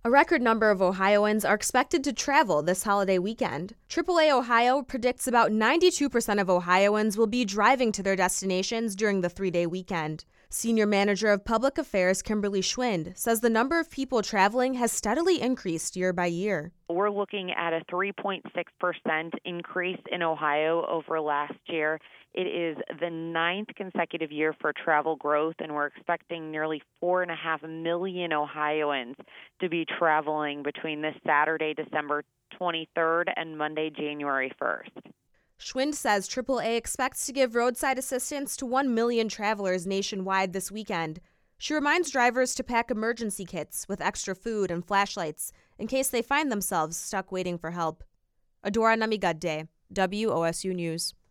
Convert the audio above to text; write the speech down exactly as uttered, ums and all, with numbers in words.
A record number of Ohioans are expected to travel this holiday weekend. triple A Ohio predicts about ninety-two percent of Ohioans will be driving to their destinations during the three-day weekend. Senior Manager of Public Affairs Kimberly Schwind says the number of people traveling has steadily increased year by year. We're looking at a three point six percent increase in Ohio over last year. It is the ninth consecutive year for travel growth, and we're expecting nearly four and a half million Ohioans to be traveling between this Saturday, December twenty-third, and Monday, January first. Schwind says triple A expects to give roadside assistance to one million travelers nationwide this weekend. She reminds drivers to pack emergency kits with extra food and flashlights in case they find themselves stuck waiting for help. Adora Namigadde, W O S U News.